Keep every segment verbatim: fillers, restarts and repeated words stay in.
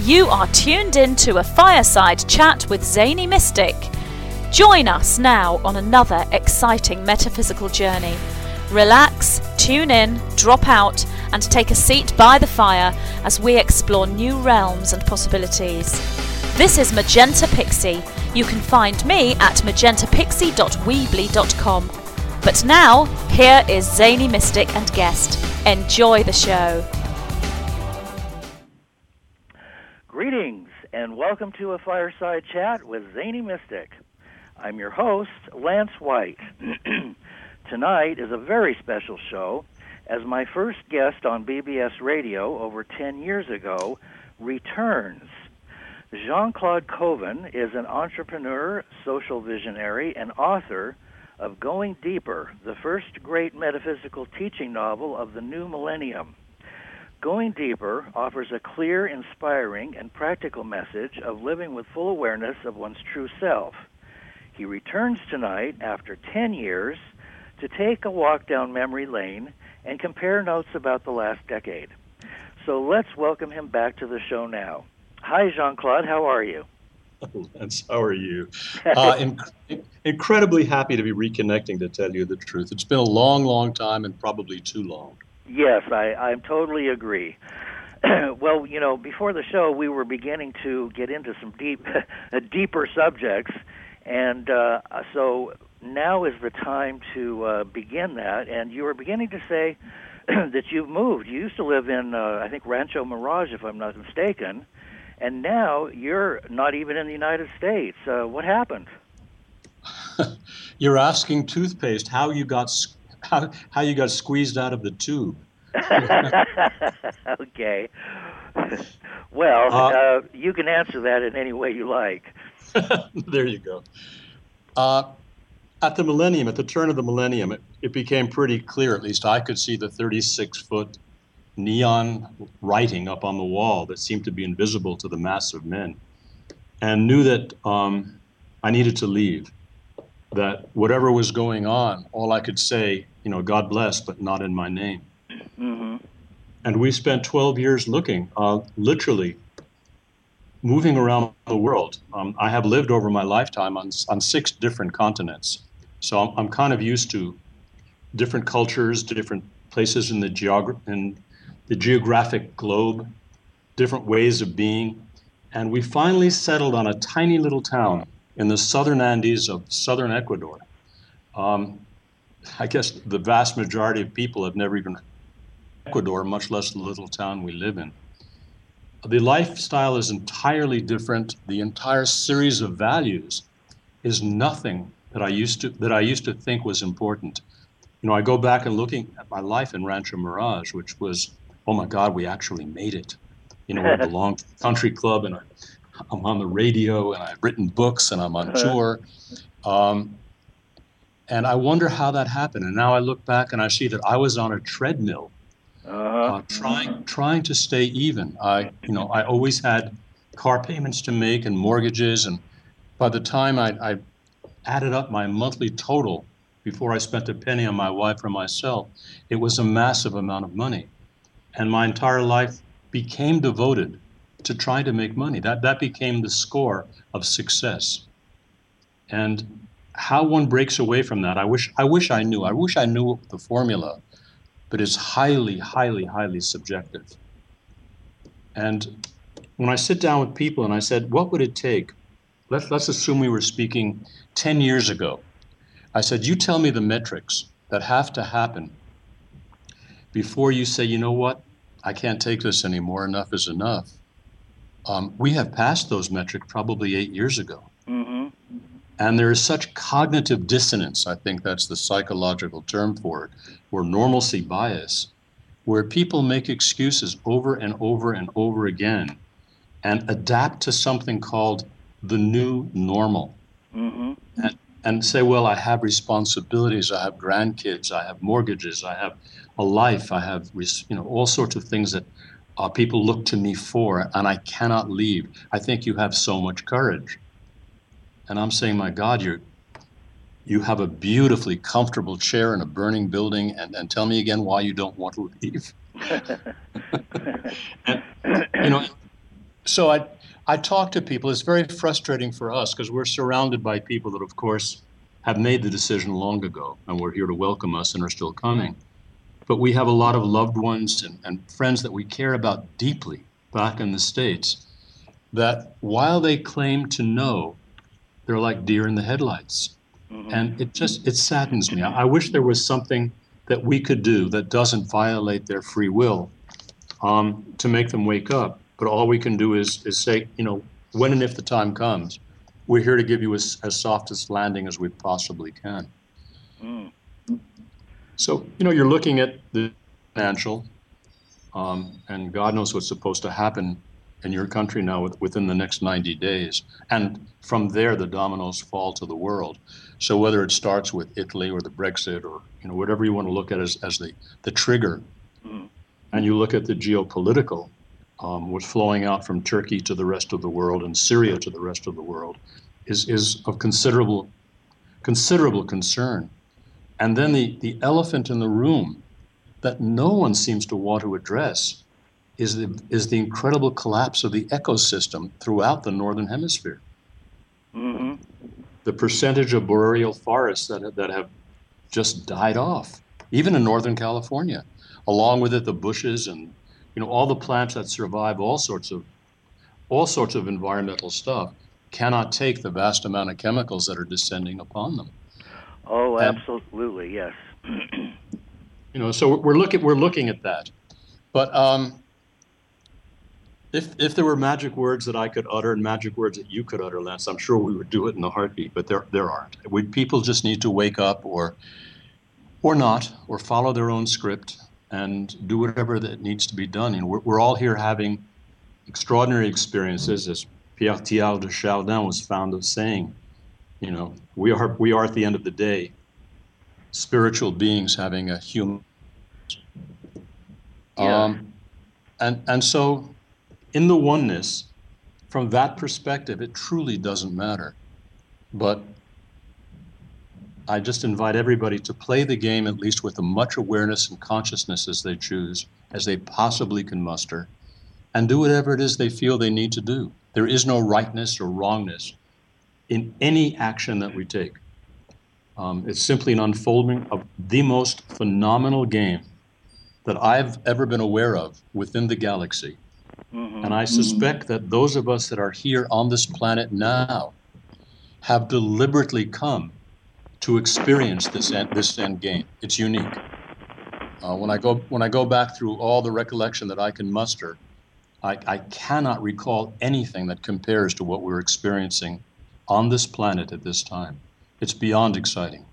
You are tuned in to a fireside chat with Zany Mystic. Join us now on another exciting metaphysical journey. Relax, tune in, drop out, and take a seat by the fire as we explore new realms and possibilities. This is Magenta Pixie. You can find me at magenta pixie dot weebly dot com. But now, here is Zany Mystic and guest. Enjoy the show. Greetings and welcome to a fireside chat with Zany Mystic. I'm your host, Lance White. Tonight is a very special show as my first guest on B B S Radio over ten years ago returns. Jean-Claude Coven is an entrepreneur, social visionary, and author of Going Deeper, the first great metaphysical teaching novel of the new millennium. Going Deeper offers a clear, inspiring, and practical message of living with full awareness of one's true self. He returns tonight after ten years to take a walk down memory lane and compare notes about the last decade. So let's welcome him back to the show now. Hi, Jean-Claude. How are you? Lance, how are you? Uh, inc- incredibly happy to be reconnecting, to tell you the truth. It's been a long, long time and probably too long. Yes, I, I totally agree. Well, you know, before the show, we were beginning to get into some deep, deeper subjects, and uh, so now is the time to uh, begin that. And you were beginning to say that you've moved. You used to live in, uh, I think, Rancho Mirage, if I'm not mistaken, and now you're not even in the United States. Uh, what happened? You're asking toothpaste how you got how how you got squeezed out of the tube. Okay. Well, uh, uh, you can answer that in any way you like. There you go. Uh, at the millennium, at the turn of the millennium, it, it became pretty clear, at least I could see the thirty-six foot neon writing up on the wall that seemed to be invisible to the mass of men, and knew that um, I needed to leave, that whatever was going on, all I could say, you know, God bless, but not in my name. Mm-hmm. And we spent twelve years looking, uh, literally moving around the world. Um, I have lived over my lifetime on, on six different continents. So I'm, I'm kind of used to different cultures, different places in the geog- in the geographic globe, different ways of being. And we finally settled on a tiny little town in the southern Andes of southern Ecuador. Um, I guess the vast majority of people have never even Ecuador, much less the little town we live in. The lifestyle is entirely different. The entire series of values is nothing that I used to that I used to think was important. You know, I go back and looking at my life in Rancho Mirage, which was, oh my God, we actually made it. You know, I belong to the country club, and I, I'm on the radio, and I've written books, and I'm on tour. Um, and I wonder how that happened. And now I look back and I see that I was on a treadmill, Uh-huh. uh, trying trying to stay even. I, you know, I always had car payments to make and mortgages, and by the time I, I added up my monthly total, before I spent a penny on my wife or myself, it was a massive amount of money. And my entire life became devoted to trying to make money. That that became the score of success. And how one breaks away from that, I wish I wish I knew. I wish I knew the formula, but it's highly, highly, highly subjective. And when I sit down with people and I said, what would it take? Let's let's assume we were speaking ten years ago. I said, you tell me the metrics that have to happen before you say, you know what, I can't take this anymore, enough is enough. Um, we have passed those metrics probably eight years ago. Mm-hmm. And there is such cognitive dissonance, I think that's the psychological term for it, or normalcy bias, where people make excuses over and over and over again and adapt to something called the new normal. Mm-hmm. And, and say, well, I have responsibilities, I have grandkids, I have mortgages, I have a life, I have, you know, all sorts of things that uh, people look to me for, and I cannot leave. I think you have so much courage. And I'm saying, my God, you're, you have a beautifully comfortable chair in a burning building, and, and tell me again why you don't want to leave. And, you know, So I, I talk to people. It's very frustrating for us because we're surrounded by people that, of course, have made the decision long ago and were here to welcome us and are still coming. But we have a lot of loved ones and, and friends that we care about deeply back in the States that while they claim to know, they're like deer in the headlights. Mm-hmm. And it just, it saddens me. I, I wish there was something that we could do that doesn't violate their free will um, to make them wake up. But all we can do is, is say, you know, when and if the time comes, we're here to give you as, as softest landing as we possibly can. Mm. So, you know, you're looking at the financial, um, and God knows what's supposed to happen in your country now with, within the next ninety days. And from there, the dominoes fall to the world. So whether it starts with Italy or the Brexit or, you know, whatever you want to look at as, as the, the trigger, mm. and you look at the geopolitical, Um, what's flowing out from Turkey to the rest of the world and Syria to the rest of the world is, is of considerable considerable concern. And then the, the elephant in the room that no one seems to want to address is the, is the incredible collapse of the ecosystem throughout the Northern Hemisphere. Mm-hmm. The percentage of boreal forests that, that have just died off, even in Northern California, along with it the bushes and you know, all the plants that survive all sorts of all sorts of environmental stuff cannot take the vast amount of chemicals that are descending upon them. Oh, absolutely, and, yes. You know, so we're looking we're looking at that. But um, if if there were magic words that I could utter and magic words that you could utter, Lance, I'm sure we would do it in a heartbeat. But there there aren't. We, people just need to wake up, or or not, or follow their own script and do whatever that needs to be done. You know, we're, we're all here having extraordinary experiences, as Pierre Teilhard de Chardin was fond of saying. You know, we are we are at the end of the day spiritual beings having a human. Yeah. Um, and and so, in the oneness, from that perspective, it truly doesn't matter. But I just invite everybody to play the game at least with as much awareness and consciousness as they choose, as they possibly can muster, and do whatever it is they feel they need to do. There is no rightness or wrongness in any action that we take. Um, it's simply an unfolding of the most phenomenal game that I've ever been aware of within the galaxy. Mm-hmm. And I suspect mm-hmm. that those of us that are here on this planet now have deliberately come to experience this end, this end game. It's unique. Uh, when I go when I go back through all the recollection that I can muster, I, I cannot recall anything that compares to what we're experiencing on this planet at this time. It's beyond exciting.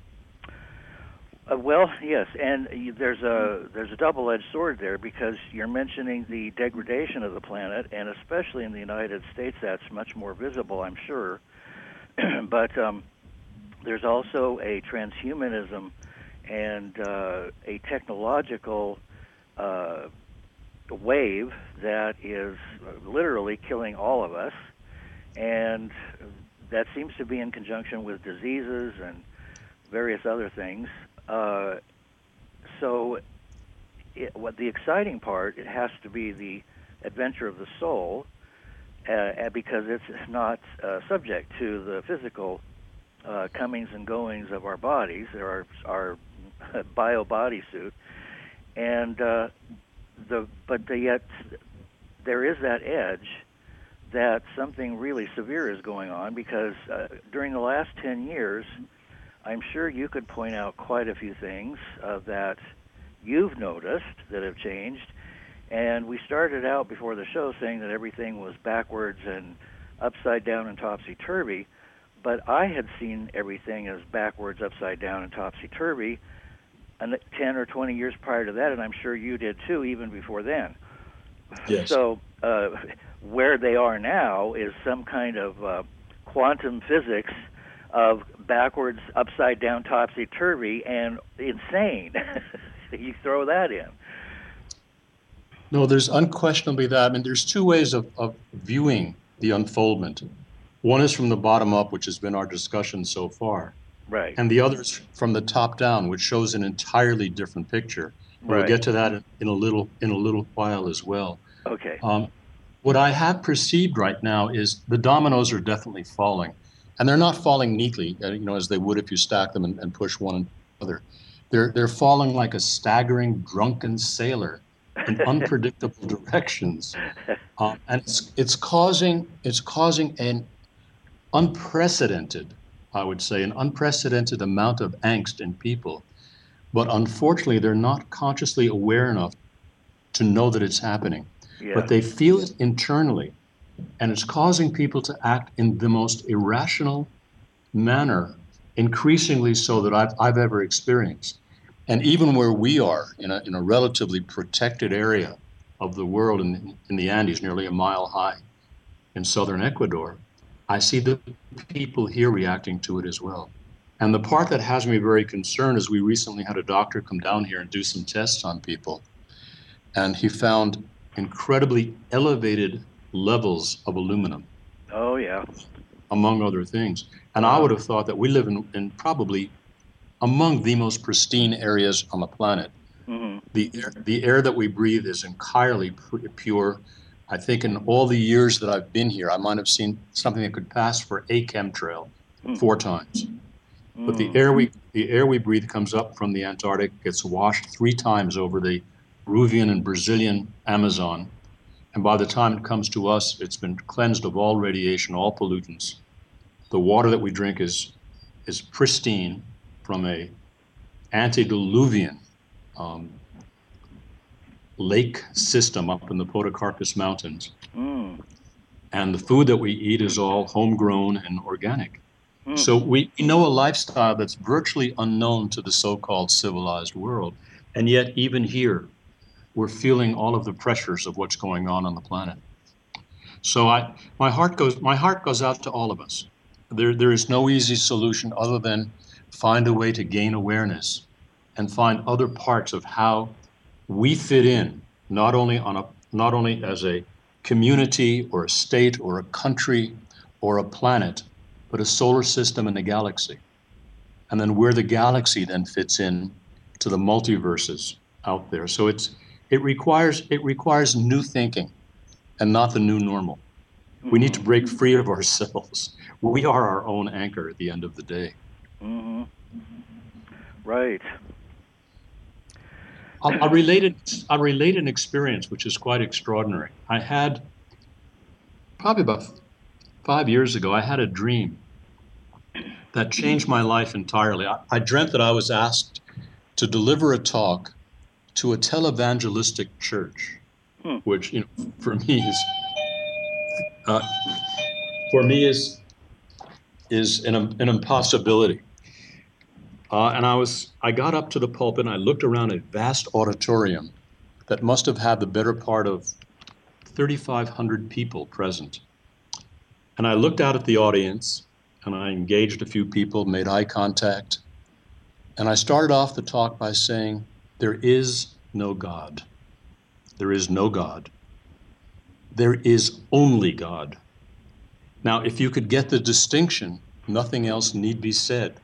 Uh, well, yes, and there's a there's a double-edged sword there, because you're mentioning the degradation of the planet, and especially in the United States, that's much more visible, I'm sure. But um, there's also a transhumanism and uh, a technological uh, wave that is literally killing all of us, and that seems to be in conjunction with diseases and various other things. Uh, so it, what the exciting part, it has to be the adventure of the soul, uh, because it's not uh, subject to the physical uh, comings and goings of our bodies, our, our bio bodysuit. And uh, the but the, yet there is that edge that something really severe is going on, because uh, during the last ten years, I'm sure you could point out quite a few things uh, that you've noticed that have changed. And we started out before the show saying that everything was backwards and upside down and topsy-turvy, but I had seen everything as backwards, upside down, and topsy-turvy and ten or twenty years prior to that, and I'm sure you did too, even before then. Yes. So uh, where they are now is some kind of uh, quantum physics of backwards, upside down, topsy-turvy, and insane. You throw that in. No, there's unquestionably that. I mean, there's two ways of, of viewing the unfoldment. One is from the bottom up, which has been our discussion so far. Right. And the other is from the top down, which shows an entirely different picture. Right. We'll get to that in a little in a little while as well. Okay. Um, what I have perceived right now is the dominoes are definitely falling, and they're not falling neatly, uh, you know, as they would if you stack them and, and push one another. They're they're falling like a staggering drunken sailor in unpredictable directions, um, and it's it's causing it's causing an unprecedented, I would say, an unprecedented amount of angst in people. But unfortunately, they're not consciously aware enough to know that it's happening. Yeah. But they feel it internally, and it's causing people to act in the most irrational manner, increasingly so that I've, I've ever experienced. And even where we are, in a, in a relatively protected area of the world in, in the Andes, nearly a mile high in southern Ecuador, I see the people here reacting to it as well. And the part that has me very concerned is we recently had a doctor come down here and do some tests on people. And he found incredibly elevated levels of aluminum. Oh, yeah. Among other things. And I would have thought that we live in, in probably among the most pristine areas on the planet. Mm-hmm. The air, the air that we breathe is entirely pure. I think in all the years that I've been here, I might have seen something that could pass for a chemtrail mm. four times. Mm. But the air we the air we breathe comes up from the Antarctic, gets washed three times over the Peruvian and Brazilian Amazon. And by the time it comes to us, it's been cleansed of all radiation, all pollutants. The water that we drink is is pristine from a antediluvian um, lake system up in the Podocarpus Mountains. Mm. And the food that we eat is all homegrown and organic. Mm. So we know a lifestyle that's virtually unknown to the so-called civilized world. And yet even here, we're feeling all of the pressures of what's going on on the planet. So I, my heart goes, my heart goes out to all of us. There, there is no easy solution other than find a way to gain awareness and find other parts of how we fit in, not only on a, not only as a community or a state or a country or a planet, but a solar system and a galaxy. And then where the galaxy then fits in to the multiverses out there. So it's, It requires it requires new thinking and not the new normal. Mm-hmm. We need to break free of ourselves. We are our own anchor at the end of the day. Mm-hmm. Right. I'll, I'll, relate it, I'll relate an experience which is quite extraordinary. I had, probably about five years ago, I had a dream that changed my life entirely. I, I dreamt that I was asked to deliver a talk to a televangelistic church, hmm. which, you know, for me is, uh, for me is, is an, an impossibility. Uh, and I was, I got up to the pulpit and I looked around a vast auditorium that must have had the better part of thirty-five hundred people present. And I looked out at the audience and I engaged a few people, made eye contact. And I started off the talk by saying, there is no God. There is no God. There is only God. Now, if you could get the distinction, nothing else need be said.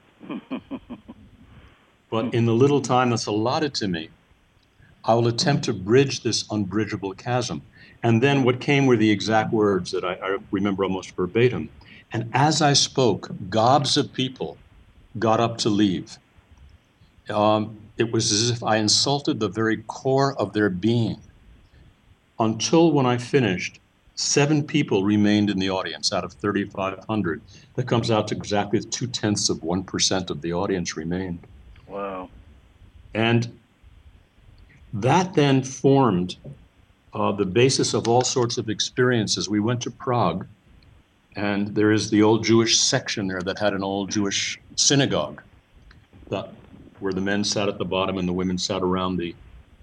But in the little time that's allotted to me, I will attempt to bridge this unbridgeable chasm. And then what came were the exact words that I, I remember almost verbatim. And as I spoke, gobs of people got up to leave. Um, it was as if I insulted the very core of their being. Until when I finished, seven people remained in the audience out of thirty-five hundred. That comes out to exactly two-tenths of one percent of the audience remained. Wow. And that then formed uh, the basis of all sorts of experiences. We went to Prague, and there is the old Jewish section there that had an old Jewish synagogue, that, where the men sat at the bottom and the women sat around the,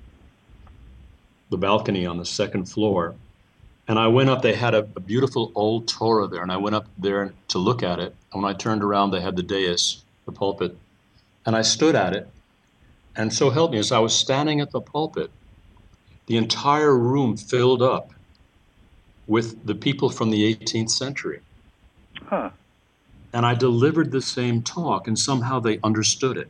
the balcony on the second floor. And I went up, they had a, a beautiful old Torah there, and I went up there to look at it. And when I turned around, they had the dais, the pulpit. And I stood at it, and so help me, as I was standing at the pulpit, the entire room filled up with the people from the eighteenth century. Huh. And I delivered the same talk, and somehow they understood it.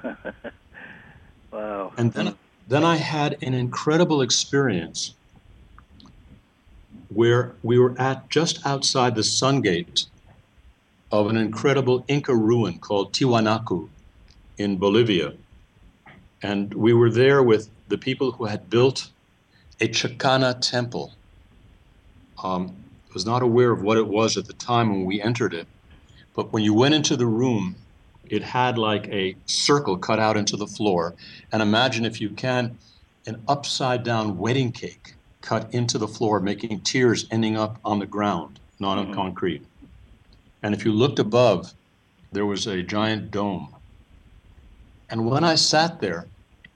Wow. And then, then I had an incredible experience where we were at just outside the sun gate of an incredible Inca ruin called Tiwanaku in Bolivia. And we were there with the people who had built a Chacana temple. Um, I was not aware of what it was at the time when we entered it, but when you went into the room, it had like a circle cut out into the floor. And imagine, if you can, an upside down wedding cake cut into the floor, making tears ending up on the ground, not on mm-hmm. concrete. And if you looked above, there was a giant dome. And when I sat there,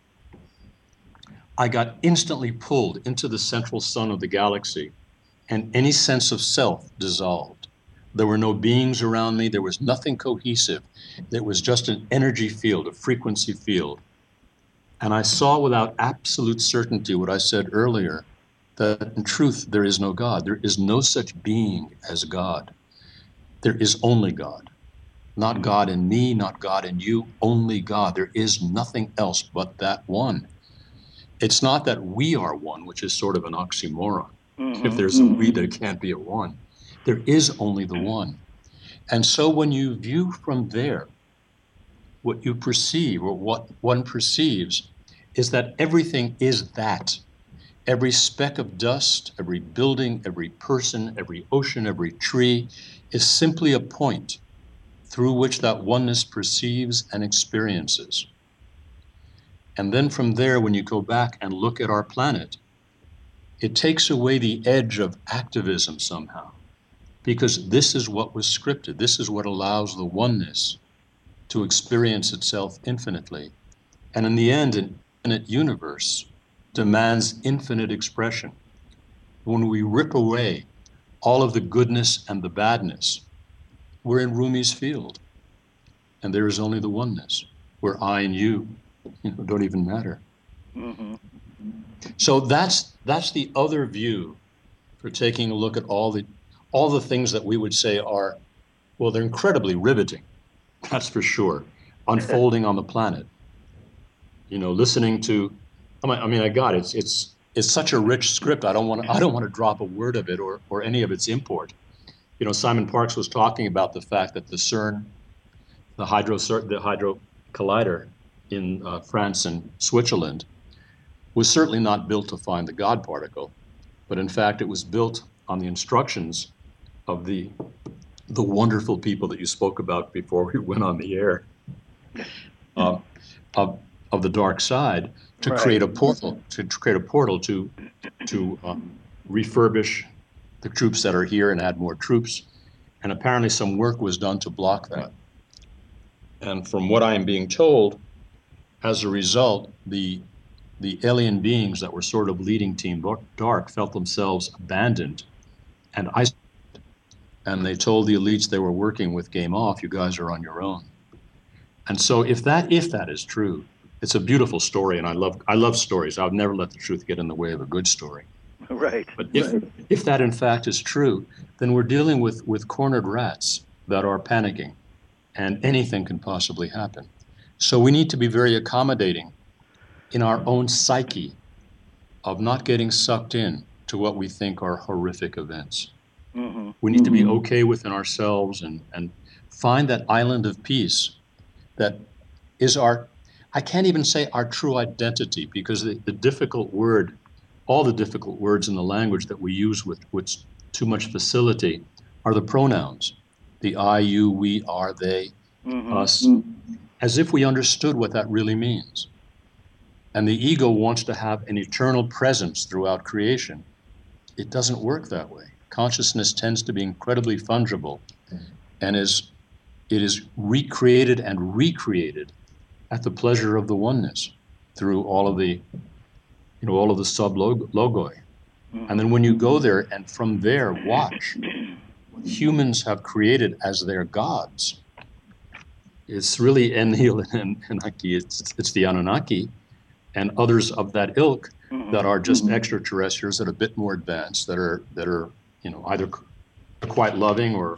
I got instantly pulled into the central sun of the galaxy, and any sense of self dissolved. There were no beings around me. There was nothing cohesive. There was just an energy field, a frequency field. And I saw without absolute certainty what I said earlier, that in truth, there is no God. There is no such being as God. There is only God. Not God in me, not God in you, only God. There is nothing else but that one. It's not that we are one, which is sort of an oxymoron. Mm-hmm. If there's a we, there can't be a one. There is only the one. And so when you view from there, what you perceive, or what one perceives, is that everything is that. Every speck of dust, every building, every person, every ocean, every tree is simply a point through which that oneness perceives and experiences. And then from there, when you go back and look at our planet, it takes away the edge of activism somehow, because this is what was scripted. This is what allows the oneness to experience itself infinitely. And in the end, an infinite universe demands infinite expression. When we rip away all of the goodness and the badness, we're in Rumi's field, and there is only the oneness, where I and you, you know, don't even matter. Mm-hmm. So that's that's the other view for taking a look at all the all the things that we would say are, well, they're incredibly riveting, that's for sure, unfolding on the planet. You know, listening to, I mean, I mean, I got it. It's it's it's such a rich script. I don't want to I don't want to drop a word of it or or any of its import. You know, Simon Parkes was talking about the fact that the CERN, the hydro the hydro collider in uh, France and Switzerland, was certainly not built to find the God particle, but in fact it was built on the instructions of the the wonderful people that you spoke about before we went on the air, uh, of of the dark side, to right. create a portal, to create a portal to to um, refurbish the troops that are here and add more troops. And apparently some work was done to block that. And from what I am being told, as a result, the the alien beings that were sort of leading Team Dark felt themselves abandoned and isolated. And they told the elites they were working with, game off, you guys are on your own. And so if that if that is true, it's a beautiful story, and I love I love stories. I would never let the truth get in the way of a good story. Right. But if right. if that in fact is true, then we're dealing with, with cornered rats that are panicking, and anything can possibly happen. So we need to be very accommodating in our own psyche of not getting sucked in to what we think are horrific events. Mm-hmm. We need mm-hmm. to be okay within ourselves and, and find that island of peace that is our, I can't even say our true identity, because the, the difficult word, all the difficult words in the language that we use with, with too much facility are the pronouns, the I, you, we, are, they, mm-hmm. us, as if we understood what that really means. And the ego wants to have an eternal presence throughout creation. It doesn't work that way. Consciousness tends to be incredibly fungible, and is it is recreated and recreated at the pleasure of the oneness through all of the, you know, all of the sub-logoi. And then when you go there and from there watch what humans have created as their gods, it's really Enlil and Anunnaki. It's, it's the Anunnaki and others of that ilk that are just extraterrestrials that are a bit more advanced, that are that are you know either quite loving or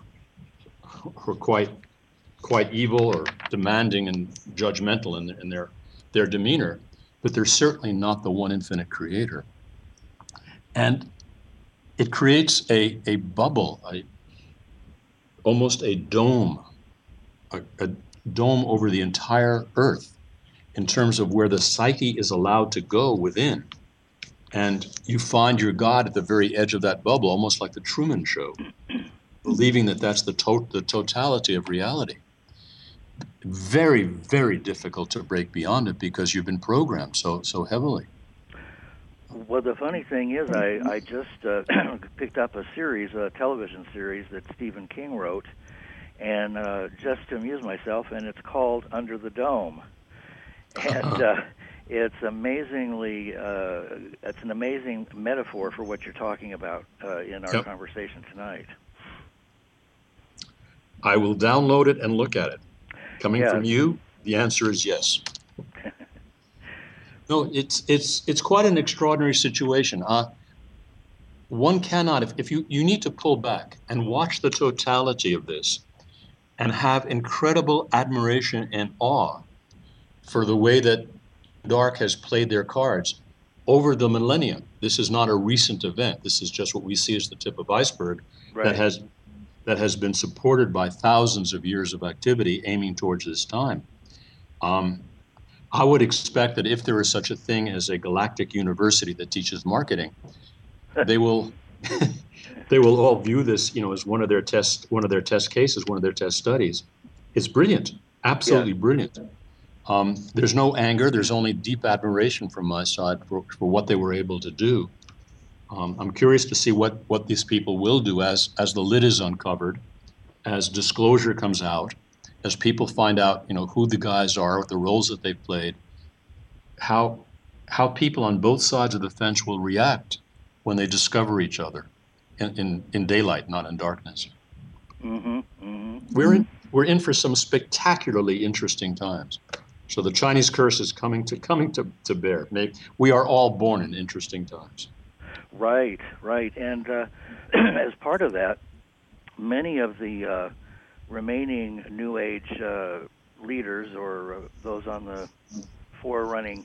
or quite quite evil or demanding and judgmental in, in their their demeanor, but they're certainly not the one infinite creator. And it creates a, a bubble, a, almost a dome, a, a dome over the entire earth in terms of where the psyche is allowed to go within. And you find your God at the very edge of that bubble, almost like the Truman Show, believing that that's the, to- the totality of reality. Very, very difficult to break beyond it because you've been programmed so so heavily. Well, the funny thing is, I, I just uh, picked up a series, a television series that Stephen King wrote, and uh, just to amuse myself, and it's called Under the Dome. And uh, it's amazingly, uh, it's an amazing metaphor for what you're talking about uh, in our Yep. conversation tonight. I will download it and look at it. Coming Yes. from you, the answer is yes. No, it's it's it's quite an extraordinary situation. Uh, one cannot, if, if you, you need to pull back and watch the totality of this and have incredible admiration and awe for the way that Dark has played their cards over the millennium. This is not a recent event. This is just what we see as the tip of iceberg Right. that has that has been supported by thousands of years of activity aiming towards this time. Um, I would expect that if there is such a thing as a galactic university that teaches marketing, they will they will all view this, you know, as one of their test one of their test cases, one of their test studies. It's brilliant, absolutely Yeah. brilliant. Um, there's no anger. There's only deep admiration from my side for, for what they were able to do. Um, I'm curious to see what, what these people will do as as the lid is uncovered, as disclosure comes out, as people find out, you know, who the guys are, the roles that they've played, how how people on both sides of the fence will react when they discover each other in, in, in daylight, not in darkness. Mm-hmm. Mm-hmm. We're in we're in for some spectacularly interesting times. So the Chinese curse is coming to coming to, to bear. Maybe we are all born in interesting times. Right, right. And uh, as part of that, many of the uh, remaining New Age uh, leaders or uh, those on the forerunning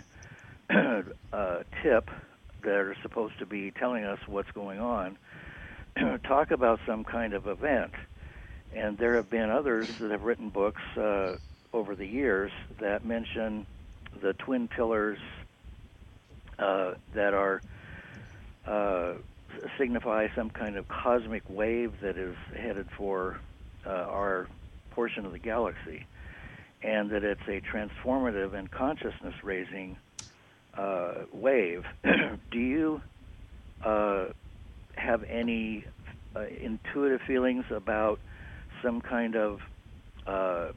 uh, tip that are supposed to be telling us what's going on talk about some kind of event. And there have been others that have written books uh, over the years that mention the twin pillars uh, that are uh, signify some kind of cosmic wave that is headed for uh, our portion of the galaxy, and that it's a transformative and consciousness-raising uh, wave. Do you uh, have any uh, intuitive feelings about some kind of uh,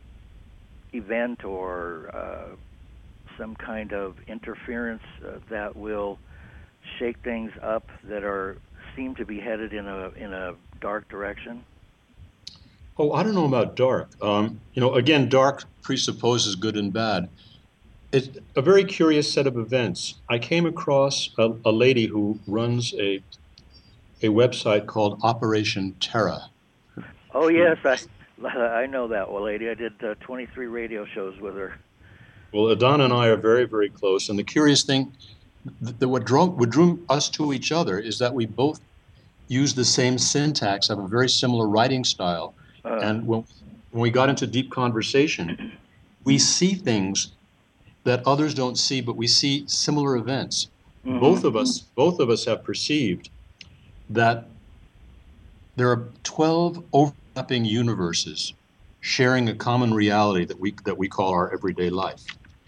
event or uh, some kind of interference uh, that will shake things up that are seem to be headed in a in a dark direction? Oh, I don't know about dark. Um, you know, again, dark presupposes good and bad. It's a very curious set of events. I came across a, a lady who runs a a website called Operation Terra. Oh yes, I I know that well lady. I did uh, twenty-three radio shows with her. Well, Adana and I are very, very close. And the curious thing, that what drew, what drew us to each other is that we both use the same syntax, have a very similar writing style. Uh, And when, when we got into deep conversation, we see things that others don't see, but we see similar events. mhm. Both of us, both of us have perceived that there are twelve overlapping universes sharing a common reality that we that we call our everyday life.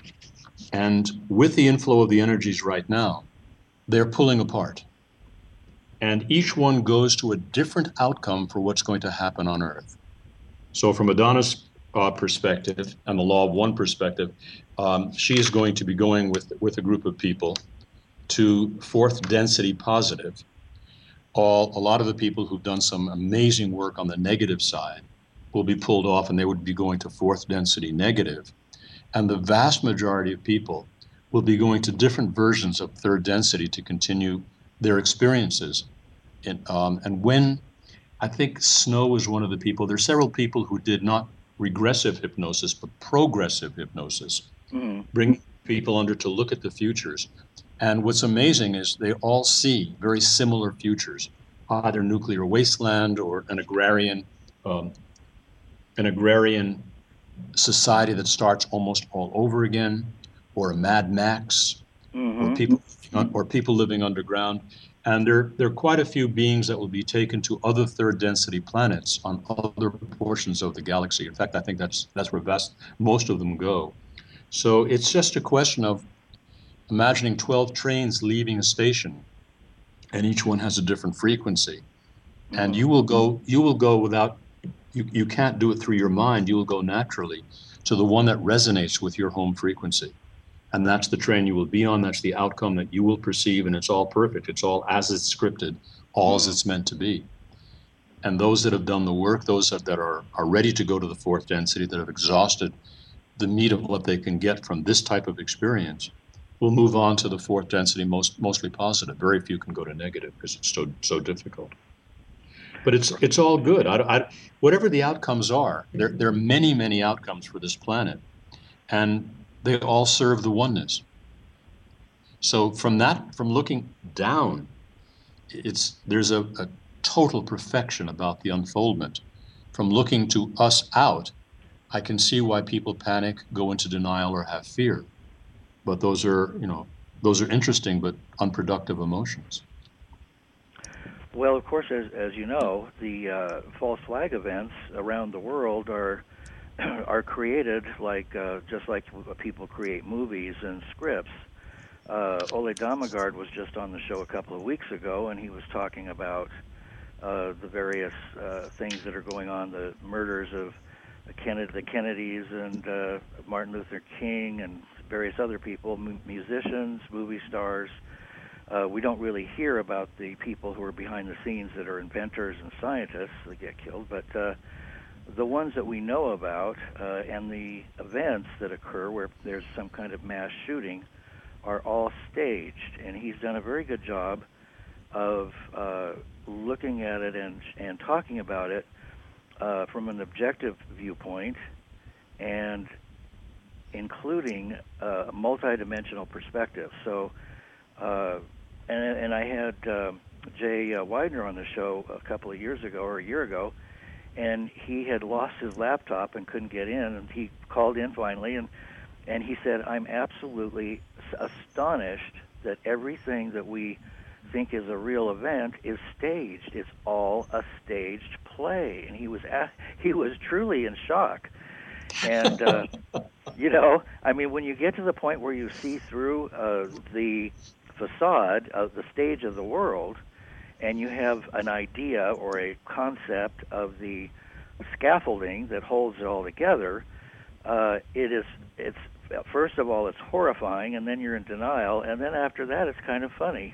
And with the inflow of the energies right now, they're pulling apart. And each one goes to a different outcome for what's going to happen on Earth. So from Adana's uh, perspective and the law of one perspective, um, she is going to be going with, with a group of people to fourth density positive. All, a lot of the people who've done some amazing work on the negative side will be pulled off and they would be going to fourth density negative. And the vast majority of people will be going to different versions of third density to continue their experiences. And, um, and when, I think Snow was one of the people, there's several people who did not regressive hypnosis, but progressive hypnosis, Mhm. bring people under to look at the futures. And what's amazing is they all see very similar futures. either nuclear wasteland or an agrarian, um, an agrarian society that starts almost all over again, or a Mad Max, Mm-hmm. or people or people living underground. And there, there are quite a few beings that will be taken to other third density planets on other portions of the galaxy. In fact, I think that's that's where best, most of them go. So it's just a question of imagining twelve trains leaving a station, and each one has a different frequency. Mm-hmm. And you will go you will go without you, you can't do it through your mind, you will go naturally to the one that resonates with your home frequency. And that's the train you will be on. That's the outcome that you will perceive, and it's all perfect. It's all as it's scripted, all as it's meant to be. And those that have done the work, those that, that are, are ready to go to the fourth density, that have exhausted the meat of what they can get from this type of experience, will move on to the fourth density, most mostly positive. Very few can go to negative because it's so so difficult. But it's it's all good. I, I, whatever the outcomes are, there there are many many outcomes for this planet, and they all serve the oneness. So from that, from looking down, it's there's a, a total perfection about the unfoldment. From looking to us out, I can see why people panic, go into denial, or have fear. But those are, you know, those are interesting but unproductive emotions. Well, of course, as as you know, the uh, false flag events around the world are are created like uh, just like people create movies and scripts. Uh, Ole Damagard was just on the show a couple of weeks ago, and he was talking about uh, the various uh, things that are going on, the murders of Kennedy, the Kennedys and uh, Martin Luther King and various other people, mu- musicians, movie stars. Uh, we don't really hear about the people who are behind the scenes that are inventors and scientists that get killed, but uh, the ones that we know about uh, and the events that occur where there's some kind of mass shooting are all staged, and he's done a very good job of uh, looking at it and and talking about it uh, from an objective viewpoint and including uh, a multidimensional perspective. So, uh, and, and I had uh, Jay uh, Weidner on the show a couple of years ago or a year ago, and he had lost his laptop and couldn't get in, and he called in finally, and and he said, I'm absolutely astonished that everything that we think is a real event is staged. It's all a staged play. And he was a- he was truly in shock. And, uh, you know, I mean, when you get to the point where you see through uh, the facade of the stage of the world, and you have an idea or a concept of the scaffolding that holds it all together, uh, it is, it's, first of all, it's horrifying, and then you're in denial, and then after that, it's kind of funny.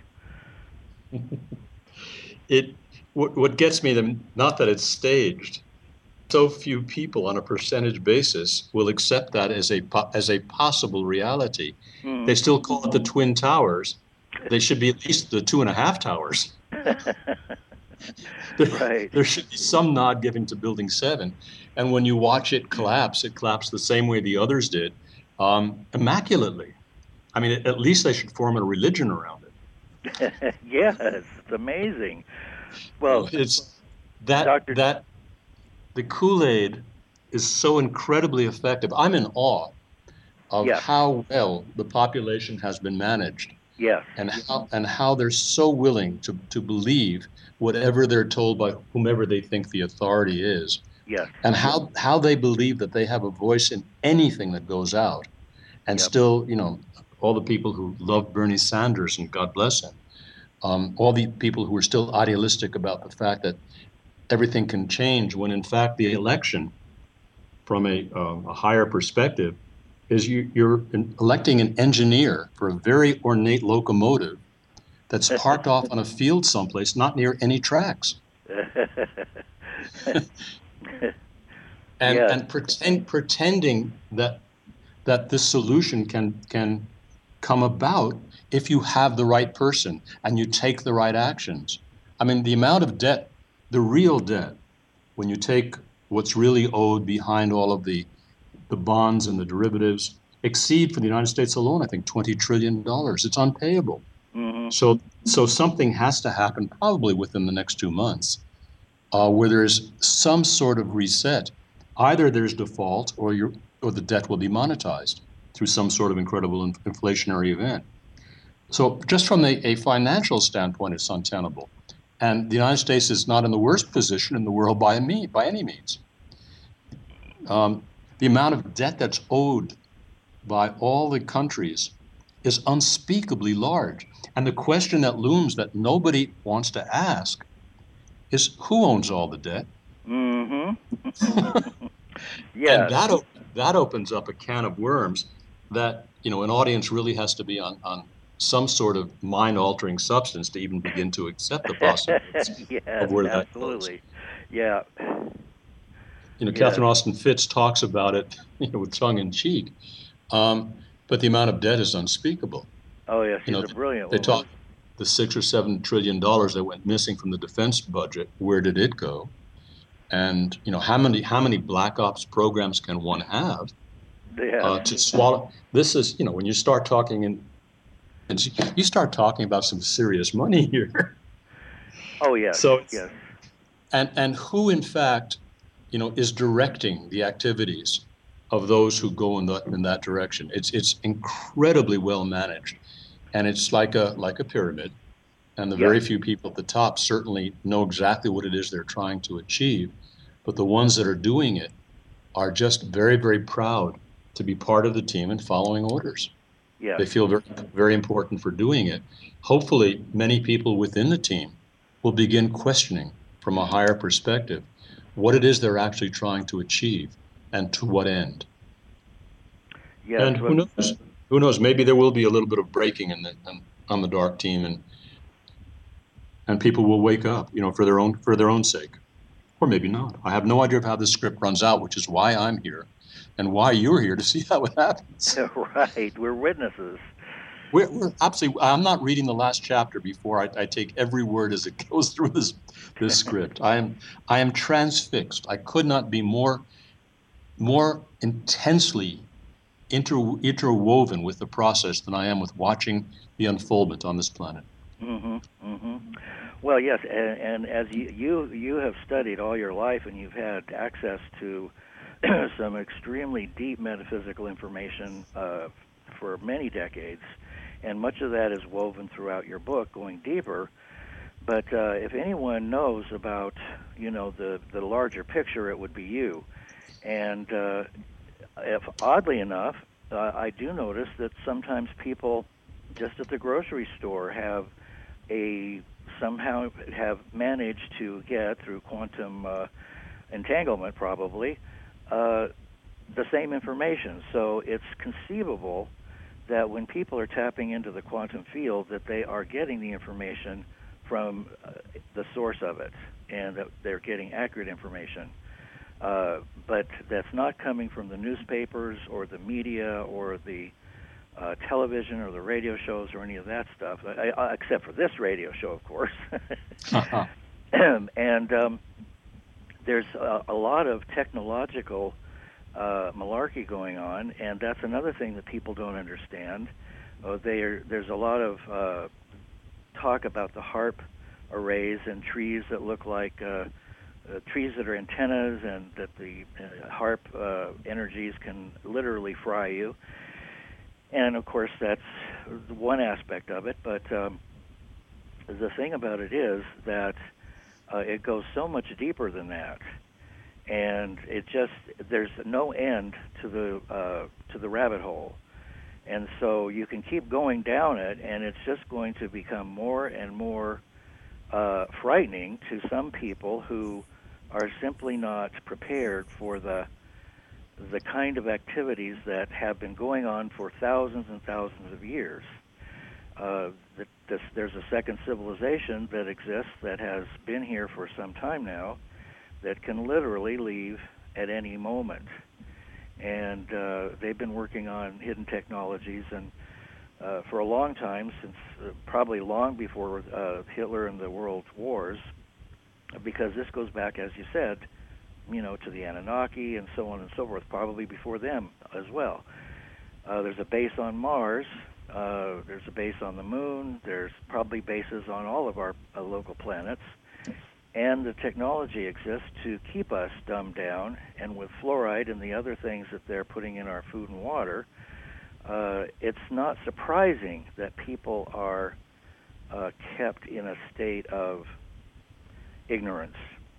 It, what, what gets me, the, not that it's staged, so few people on a percentage basis will accept that as a, as a possible reality. Mm. They still call it the Twin Towers. They should be at least the two and a half towers. there, right. There should be some nod given to Building seven. And when you watch it collapse, it collapsed the same way the others did, um, immaculately. I mean, at least they should form a religion around it. Yes, it's amazing. Well, it's that Doctor that the Kool-Aid is so incredibly effective. I'm in awe of yes. how well the population has been managed. Yes. And how and how they're so willing to, to believe whatever they're told by whomever they think the authority is. Yes. And how, how they believe that they have a voice in anything that goes out. And yep. still, you know, all the people who love Bernie Sanders, and God bless him, um, all the people who are still idealistic about the fact that everything can change, when in fact the election, from a, uh, a higher perspective, is you, you're electing an engineer for a very ornate locomotive that's parked off on a field someplace, not near any tracks. and yeah. and pretend, pretending that that this solution can can come about if you have the right person and you take the right actions. I mean, the amount of debt, the real debt, when you take what's really owed behind all of the the bonds and the derivatives, exceed for the United States alone, I think, twenty trillion dollars. It's unpayable. Mm-hmm. So, so something has to happen probably within the next two months, uh, where there's some sort of reset. Either there's default, or your or the debt will be monetized through some sort of incredible in- inflationary event. So, just from a, a financial standpoint, it's untenable. And the United States is not in the worst position in the world by me by any means. Um, the amount of debt that's owed by all the countries is unspeakably large. And the question that looms that nobody wants to ask is, who owns all the debt? Mm-hmm. And Yes. that op- that opens up a can of worms that, you know, an audience really has to be on, on some sort of mind-altering substance to even begin to accept the possibilities Yes, of where that goes. absolutely. Yeah. You know, Yes. Catherine Austin Fitts talks about it, you know, with tongue in cheek. Um, but the amount of debt is unspeakable. Oh, yeah, You she's know, a brilliant they woman. talk the six or seven trillion dollars that went missing from the defense budget. Where did it go? And you know, how many how many black ops programs can one have Yes. uh, to swallow? This is, you know, when you start talking in, and you start talking about some serious money here. Oh, yes. So, Yes. and and who in fact, you know, is directing the activities of those who go in that in that direction? It's it's incredibly well managed, and it's like a like a pyramid. And the Yeah. very few people at the top certainly know exactly what it is they're trying to achieve. But the ones that are doing it are just very, very proud to be part of the team and following orders. Yes. They feel very, very important for doing it. Hopefully, many people within the team will begin questioning from a higher perspective what it is they're actually trying to achieve and to what end. Yes. And who Well, knows? Who knows? Maybe there will be a little bit of breaking in the in, on the dark team, and and people will wake up, you know, for their own for their own sake, or maybe not. I have no idea of how this script runs out, which is why I'm here, and why you're here to see how it happens. right. We're witnesses. We're, we're absolutely. I'm not reading the last chapter before I, I take every word as it goes through this this script. I am I am transfixed. I could not be more more intensely inter, interwoven with the process than I am with watching the unfoldment on this planet. Mm-hmm. Mm-hmm. Well, yes, and, and as you, you you have studied all your life, and you've had access to some extremely deep metaphysical information uh, for many decades, and much of that is woven throughout your book, going deeper. But uh, if anyone knows about, you know, the the larger picture, it would be you. And uh, if oddly enough, uh, I do notice that sometimes people just at the grocery store have a somehow have managed to get through quantum uh, entanglement, probably uh, the same information. So it's conceivable that when people are tapping into the quantum field, that they are getting the information from uh, the source of it, and that they're getting accurate information. Uh, but that's not coming from the newspapers or the media or the uh, television or the radio shows or any of that stuff, I, I, except for this radio show, of course. and um, there's a, a lot of technological uh, malarkey going on, and that's another thing that people don't understand. Uh, they are, there's a lot of uh, talk about the HARP arrays and trees that look like uh, uh, trees that are antennas, and that the uh, HARP uh, energies can literally fry you. And of course, that's one aspect of it. But um, the thing about it is that uh, it goes so much deeper than that, and it just there's no end to the uh, to the rabbit hole. And so you can keep going down it, and it's just going to become more and more uh, frightening to some people who are simply not prepared for the the kind of activities that have been going on for thousands and thousands of years. Uh, that this, there's a second civilization that exists that has been here for some time now that can literally leave at any moment. And uh, they've been working on hidden technologies and uh, for a long time, since uh, probably long before uh, Hitler and the World Wars, because this goes back, as you said, you know, to the Anunnaki and so on and so forth, probably before them as well. Uh, there's a base on Mars Uh, there's a base on the moon. There's probably bases on all of our uh, local planets. And the technology exists to keep us dumbed down. And with fluoride and the other things that they're putting in our food and water, uh, it's not surprising that people are uh, kept in a state of ignorance.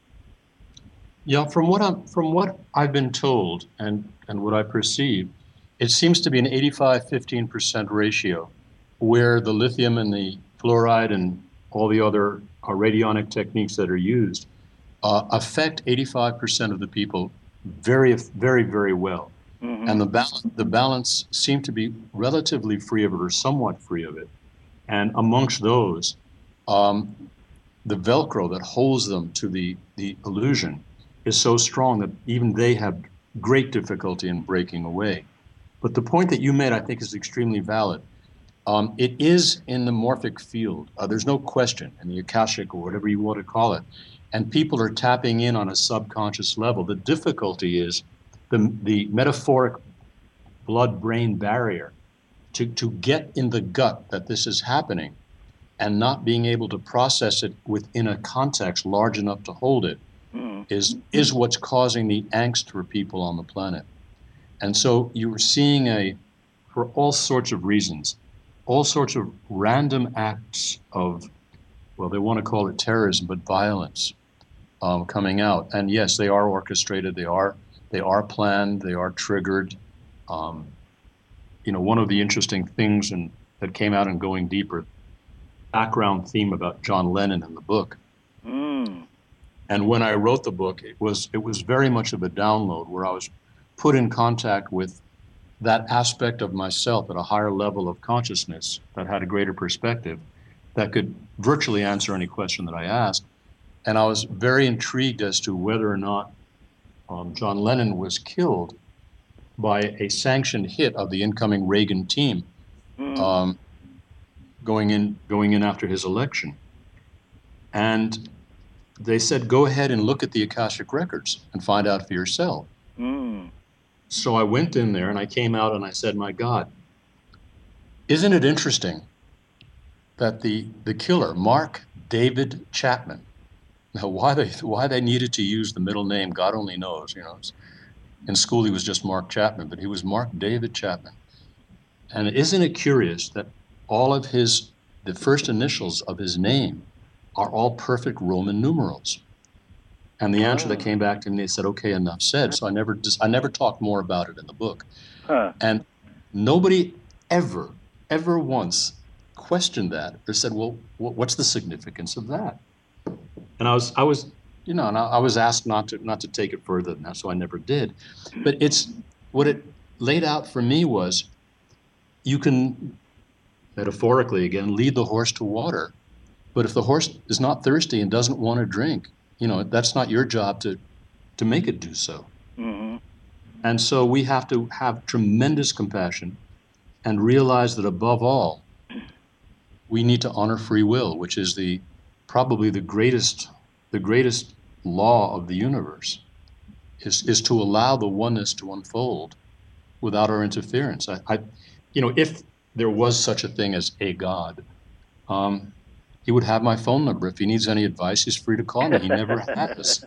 Yeah, from what I'm from what I've been told and, and what I perceive, it seems to be an eighty-five fifteen percent ratio where the lithium and the fluoride and all the other uh, radionic techniques that are used uh, affect eighty-five percent of the people very, very, very well. Mm-hmm. And the, ba- the balance seemed to be relatively free of it or somewhat free of it. And amongst those, um, the Velcro that holds them to the, the illusion is so strong that even they have great difficulty in breaking away. But the point that you made, I think, is extremely valid. Um, it is in the morphic field. Uh, there's no question, in the Akashic or whatever you want to call it. And people are tapping in on a subconscious level. The difficulty is the, the metaphoric blood-brain barrier to, to get in the gut that this is happening and not being able to process it within a context large enough to hold it mm. is, is what's causing the angst for people on the planet. And so you're seeing a, for all sorts of reasons, all sorts of random acts of, well, they want to call it terrorism, but violence um, coming out. And yes, they are orchestrated. They are, they are planned. They are triggered. Um, you know, one of the interesting things in, that came out in Going Deeper, background theme about John Lennon in the book. Mm. And when I wrote the book, it was it was very much of a download where I was put in contact with that aspect of myself at a higher level of consciousness that had a greater perspective that could virtually answer any question that I asked. And I was very intrigued as to whether or not um, John Lennon was killed by a sanctioned hit of the incoming Reagan team mm. um, going in going in after his election. And they said, go ahead and look at the Akashic records and find out for yourself. Mm. So I went in there and I came out and I said, my God, isn't it interesting that the, the killer, Mark David Chapman, now why they why they needed to use the middle name, God only knows. You know, in school he was just Mark Chapman, but he was Mark David Chapman. And isn't it curious that all of his, the first initials of his name are all perfect Roman numerals? And the answer oh. that came back to me, they said, okay, enough said. So I never just, I never talked more about it in the book. Huh. And nobody ever, ever once questioned that or said, well, what's the significance of that? And I was, I was, you know, and I, I was asked not to, not to take it further than that, so I never did. But it's, what it laid out for me was, you can, metaphorically again, lead the horse to water. But if the horse is not thirsty and doesn't want to drink, you know, that's not your job to, to make it do so. Mm-hmm. And so we have to have tremendous compassion and realize that above all, we need to honor free will, which is the probably the greatest the greatest law of the universe, is, is to allow the oneness to unfold without our interference. I, I you know, if there was such a thing as a God, um, he would have my phone number. If he needs any advice, he's free to call me. He never has.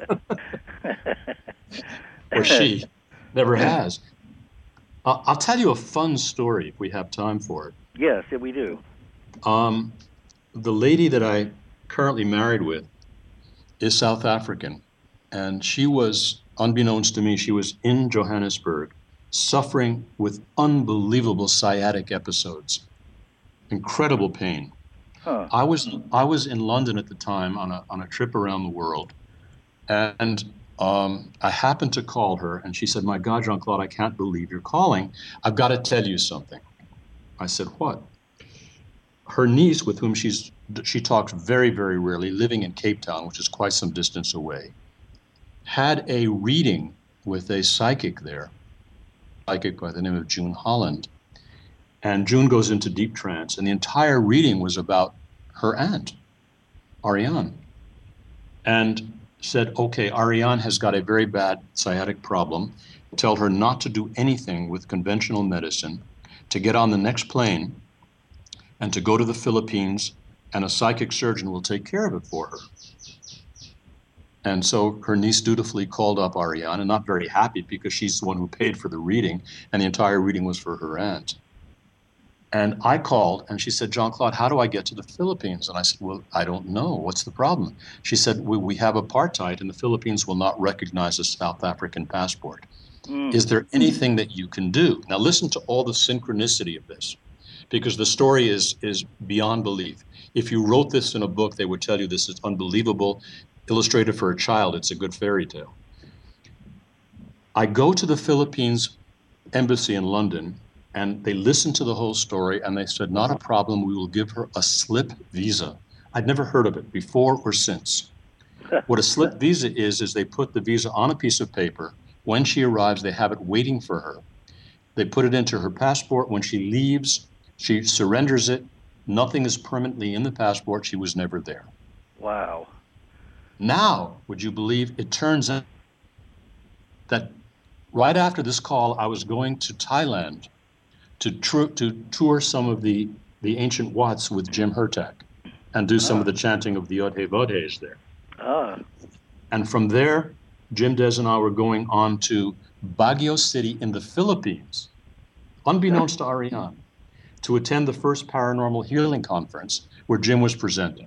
Or she never has. Uh, I'll tell you a fun story if we have time for it. Yes, yeah, we do. Um, the lady that I currently married with is South African. And she was, unbeknownst to me, she was in Johannesburg suffering with unbelievable sciatic episodes, incredible pain. Huh. I was I was in London at the time on a on a trip around the world, and um, I happened to call her, and she said, "My God, Jean-Claude, I can't believe you're calling. I've got to tell you something." I said, "What?" Her niece, with whom she's she talks very very rarely, living in Cape Town, which is quite some distance away, had a reading with a psychic there, psychic by the name of June Holland. And June goes into deep trance, and the entire reading was about her aunt, Ariane, and said, okay, Ariane has got a very bad sciatic problem. Tell her not to do anything with conventional medicine, to get on the next plane and to go to the Philippines, and a psychic surgeon will take care of it for her. And so her niece dutifully called up Ariane, and not very happy because she's the one who paid for the reading, and the entire reading was for her aunt. And I called, and she said, Jean-Claude, how do I get to the Philippines? And I said, well, I don't know. What's the problem? She said, we, we have apartheid, and the Philippines will not recognize a South African passport. Mm. Is there anything that you can do? Now, listen to all the synchronicity of this, because the story is, is beyond belief. If you wrote this in a book, they would tell you this is unbelievable. Illustrated for a child, it's a good fairy tale. I go to the Philippines embassy in London, and they listened to the whole story, and they said, not a problem, we will give her a slip visa. I'd never heard of it before or since. What a slip visa is, is they put the visa on a piece of paper. When she arrives, they have it waiting for her. They put it into her passport. When she leaves, she surrenders it. Nothing is permanently in the passport. She was never there. Wow. Now, would you believe, it turns out that right after this call, I was going to Thailand to, tr- to tour some of the, the ancient Wats with Jim Hurtak and do some ah. of the chanting of the Yodhe Vodhes there. Ah. And from there, Jim Des and I were going on to Baguio City in the Philippines, unbeknownst to Ariane, to attend the first paranormal healing conference where Jim was presenting.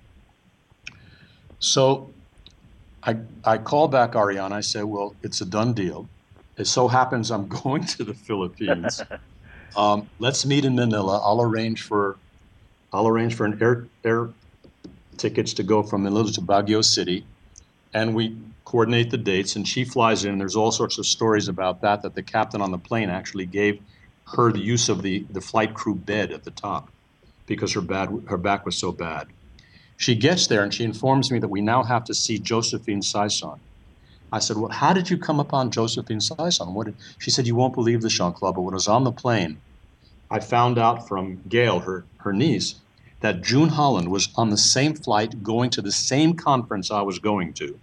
So I, I called back Ariane. I said, well, it's a done deal. It so happens I'm going to the Philippines. Um, let's meet in Manila. I'll arrange for, I'll arrange for an air air tickets to go from Manila to Baguio City, and we coordinate the dates. And she flies in. There's all sorts of stories about that. That the captain on the plane actually gave her the use of the the flight crew bed at the top, because her bad her back was so bad. She gets there and she informs me that we now have to see Josephine Saison. I said, well, how did you come upon Josephine Saison? What did... She said, you won't believe this, Jean-Claude, but when I was on the plane, I found out from Gail, her, her niece, that June Holland was on the same flight going to the same conference I was going to.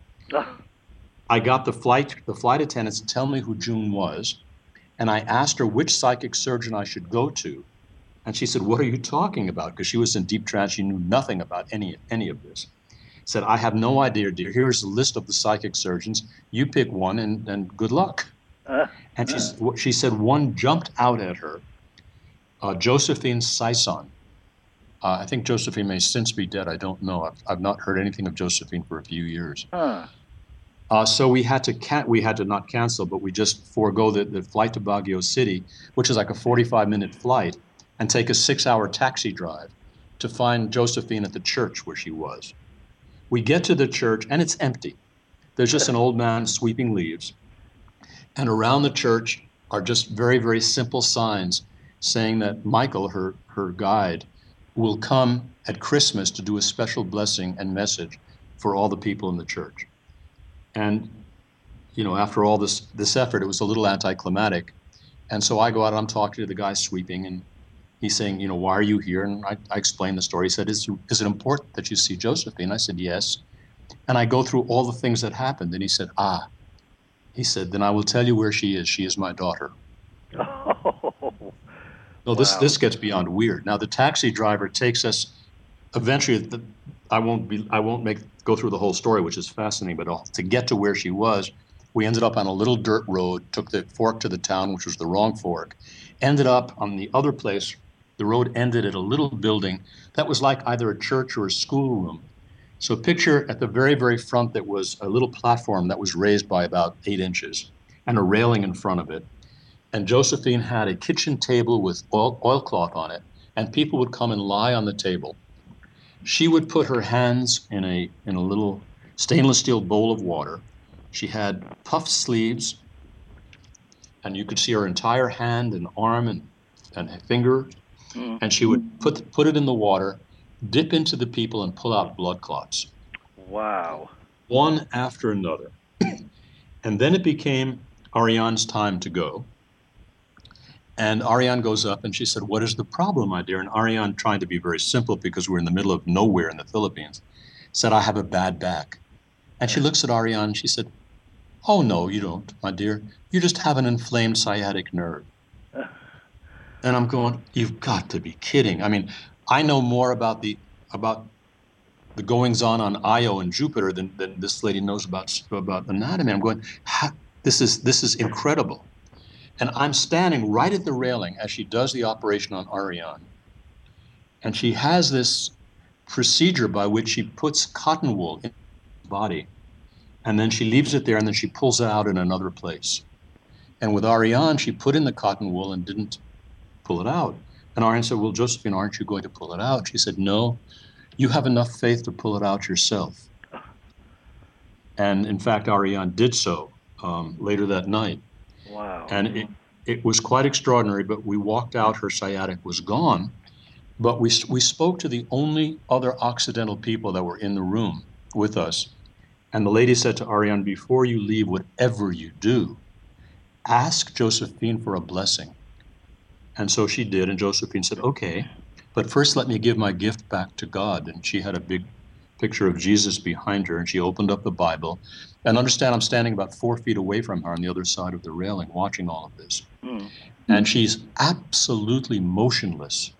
I got the flight, the flight attendants to tell me who June was, and I asked her which psychic surgeon I should go to. And she said, what are you talking about? Because she was in deep trance. She knew nothing about any, any of this. Said, I have no idea, dear. Here's a list of the psychic surgeons. You pick one and, and good luck. Uh, and she, uh. she said one jumped out at her, uh, Josephine Saison. Uh, I think Josephine may since be dead. I don't know. I've, I've not heard anything of Josephine for a few years. Uh. Uh, so we had to can- we had to not cancel, but we just forego the, the flight to Baguio City, which is like a forty-five minute flight, and take a six-hour taxi drive to find Josephine at the church where she was. We get to the church, and it's empty. There's just an old man sweeping leaves. And around the church are just very, very simple signs saying that Michael, her, her guide, will come at Christmas to do a special blessing and message for all the people in the church. And, you know, after all this, this effort, it was a little anticlimactic. And so I go out and I'm talking to the guy sweeping, and he's saying, you know, why are you here? And I, I explained the story. He said, is, is it important that you see Josephine? I said, yes. And I go through all the things that happened. And he said, ah. He said, then I will tell you where she is. She is my daughter. Oh, no, this, wow. this gets beyond weird. Now, the taxi driver takes us, eventually, the, I won't be, I won't make go through the whole story, which is fascinating, but all, to get to where she was, we ended up on a little dirt road, took the fork to the town, which was the wrong fork, ended up on the other place. The road ended at a little building that was like either a church or a schoolroom. So picture at the very, very front that was a little platform that was raised by about eight inches and a railing in front of it. And Josephine had a kitchen table with oil, oilcloth on it, and people would come and lie on the table. She would put her hands in a in a little stainless steel bowl of water. She had puffed sleeves, and you could see her entire hand and arm and, and finger. Mm. And she would put put it in the water, dip into the people, and pull out blood clots. Wow. One after another. And then it became Ariane's time to go. And Ariane goes up and she said, what is the problem, my dear? And Ariane, trying to be very simple because we're in the middle of nowhere in the Philippines, said, I have a bad back. And she looks at Ariane and she said, oh, no, you don't, my dear. You just have an inflamed sciatic nerve. And I'm going, you've got to be kidding. I mean, I know more about the about the goings on on Io and Jupiter than, than this lady knows about about anatomy. I'm going, this is this is incredible. And I'm standing right at the railing as she does the operation on Ariane. And she has this procedure by which she puts cotton wool in the body, and then she leaves it there, and then she pulls it out in another place. And with Ariane, she put in the cotton wool and didn't pull it out. And Ariane said, well, Josephine, aren't you going to pull it out? She said, no, you have enough faith to pull it out yourself. And in fact, Ariane did so um, later that night. Wow. And it, it was quite extraordinary, but we walked out, her sciatic was gone. But we, we spoke to the only other Occidental people that were in the room with us. And the lady said to Ariane, before you leave, whatever you do, ask Josephine for a blessing. And so she did, and Josephine said, okay, but first let me give my gift back to God. And she had a big picture of Jesus behind her, and she opened up the Bible. And understand, I'm standing about four feet away from her on the other side of the railing, watching all of this. Mm. And she's absolutely motionless,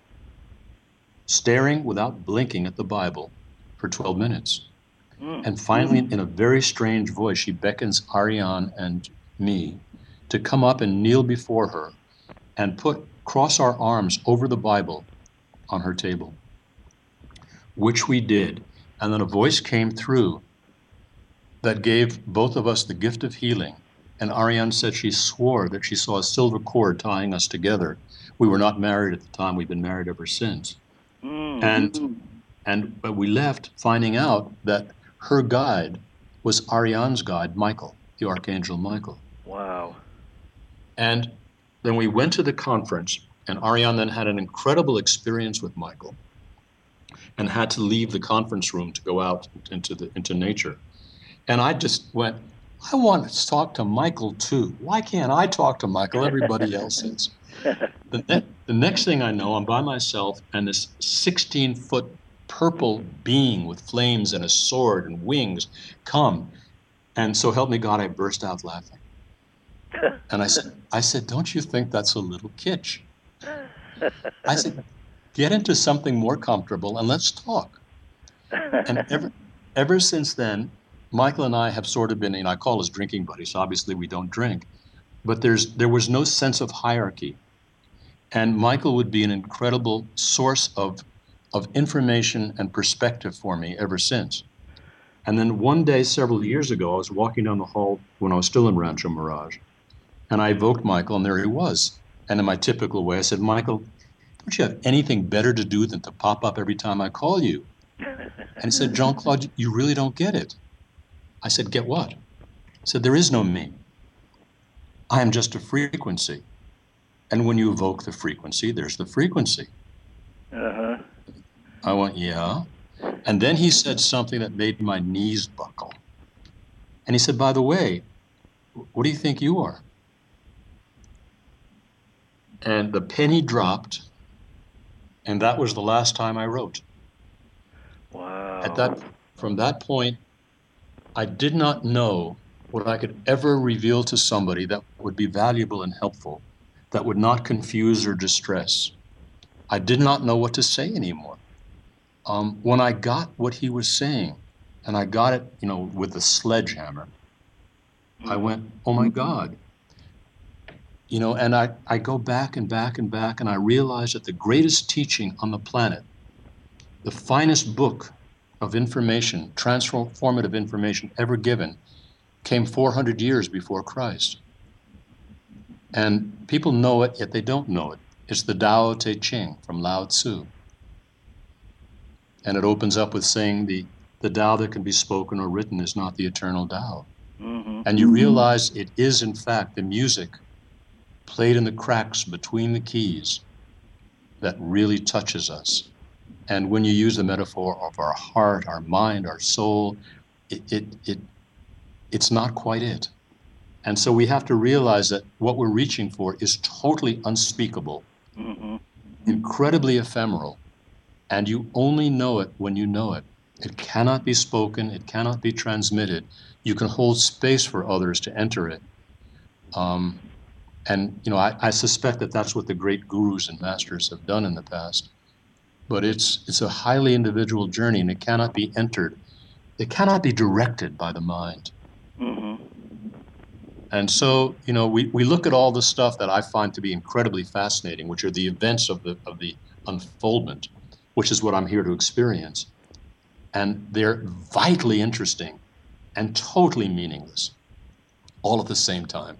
staring without blinking at the Bible for twelve minutes. Mm. And finally, in a very strange voice, she beckons Ariane and me to come up and kneel before her and put cross our arms over the Bible on her table, which we did. And then a voice came through that gave both of us the gift of healing. And Ariane said she swore that she saw a silver cord tying us together. We were not married at the time. We've been married ever since. Mm. And and but we left finding out that her guide was Ariane's guide, Michael, the Archangel Michael. Wow. And then we went to the conference, and Ariane then had an incredible experience with Michael and had to leave the conference room to go out into the into nature. And I just went, I want to talk to Michael too. Why can't I talk to Michael? Everybody else is. The, ne- the next thing I know, I'm by myself, and this sixteen-foot purple being with flames and a sword and wings come. And so help me God, I burst out laughing. And I said, I said, don't you think that's a little kitsch? I said, get into something more comfortable and let's talk. And ever, ever since then, Michael and I have sort of been, you know, I call us drinking buddies. Obviously, we don't drink. But there's there was no sense of hierarchy. And Michael would be an incredible source of, of information and perspective for me ever since. And then one day, several years ago, I was walking down the hall when I was still in Rancho Mirage. And I evoked Michael, and there he was. And in my typical way, I said, Michael, don't you have anything better to do than to pop up every time I call you? And he said, Jean-Claude, you really don't get it. I said, get what? He said, there is no me. I am just a frequency. And when you evoke the frequency, there's the frequency. Uh-huh. I went, yeah. And then he said something that made my knees buckle. And he said, by the way, what do you think you are? And the penny dropped, and that was the last time I wrote. Wow. At that, from that point, I did not know what I could ever reveal to somebody that would be valuable and helpful, that would not confuse or distress. I did not know what to say anymore. Um, when I got what he was saying, and I got it, you know, with the sledgehammer, I went, oh my God. You know, and I, I go back and back and back, and I realize that the greatest teaching on the planet, the finest book of information, transformative information ever given, came four hundred years before Christ. And people know it, yet they don't know it. It's the Tao Te Ching from Lao Tzu. And it opens up with saying the, the Tao that can be spoken or written is not the eternal Tao. Mm-hmm. And you realize it is, in fact, the music played in the cracks between the keys that really touches us. And when you use the metaphor of our heart, our mind, our soul, it, it, it it's not quite it. And so we have to realize that what we're reaching for is totally unspeakable, mm-hmm. incredibly ephemeral, and you only know it when you know it. It cannot be spoken, it cannot be transmitted. You can hold space for others to enter it. Um, and, you know, I, I suspect that that's what the great gurus and masters have done in the past. but it's it's a highly individual journey, and it cannot be entered. It cannot be directed by the mind. Mm-hmm. And so, you know, we, we look at all the stuff that I find to be incredibly fascinating, which are the events of the of the unfoldment, which is what I'm here to experience. And they're vitally interesting and totally meaningless, all at the same time.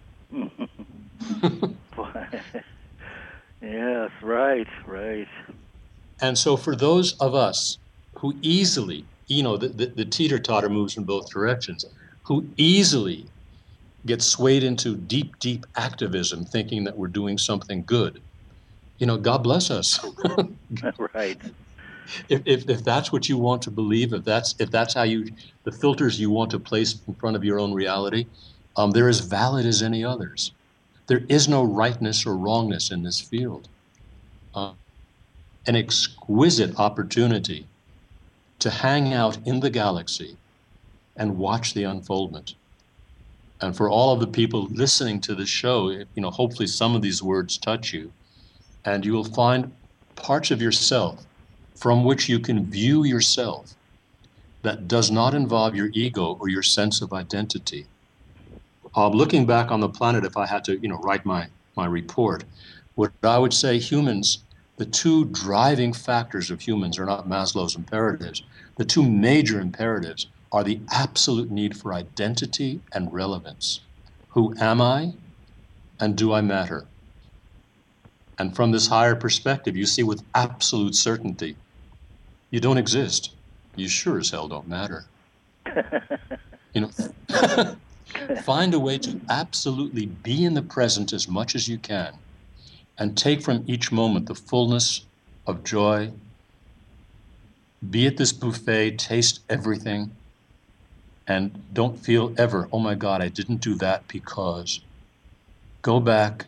Yes, right, right. And so for those of us who easily, you know, the, the, the teeter-totter moves in both directions, who easily get swayed into deep, deep activism, thinking that we're doing something good, you know, God bless us. Right. If, if if that's what you want to believe, if that's if that's how you, the filters you want to place in front of your own reality, um, they're as valid as any others. There is no rightness or wrongness in this field. Uh, an exquisite opportunity to hang out in the galaxy and watch the unfoldment. And for all of the people listening to the show, you know, hopefully some of these words touch you, and you will find parts of yourself from which you can view yourself that does not involve your ego or your sense of identity. Uh, looking back on the planet, if I had to, you know, write my, my report, what I would say, humans, the two driving factors of humans are not Maslow's imperatives. The two major imperatives are the absolute need for identity and relevance. Who am I, and do I matter? And from this higher perspective, you see with absolute certainty, you don't exist. You sure as hell don't matter. You know, find a way to absolutely be in the present as much as you can, and take from each moment the fullness of joy. Be at this buffet, taste everything, and don't feel ever, oh my God, I didn't do that because. Go back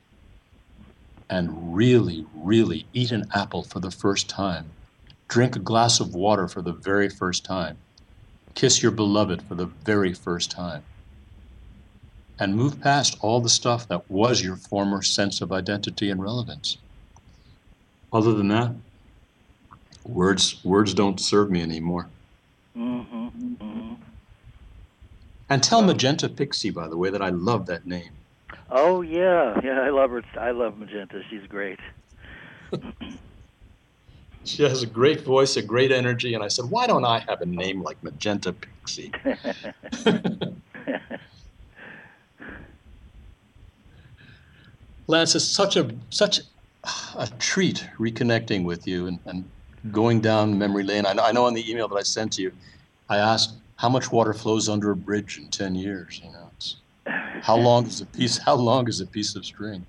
and really, really eat an apple for the first time. Drink a glass of water for the very first time. Kiss your beloved for the very first time. And move past all the stuff that was your former sense of identity and relevance. Other than that, words words don't serve me anymore. Mm-hmm. Mm-hmm. And tell Magenta Pixie, by the way, that I love that name. Oh yeah, yeah. I love her. I love Magenta. She's great. She has a great voice, a great energy, and I said, why don't I have a name like Magenta Pixie? Lance, it's such a such a treat reconnecting with you and, and going down memory lane. I know, I know in the email that I sent to you, I asked how much water flows under a bridge in ten years. You know, it's, how long is a piece? How long is a piece of string?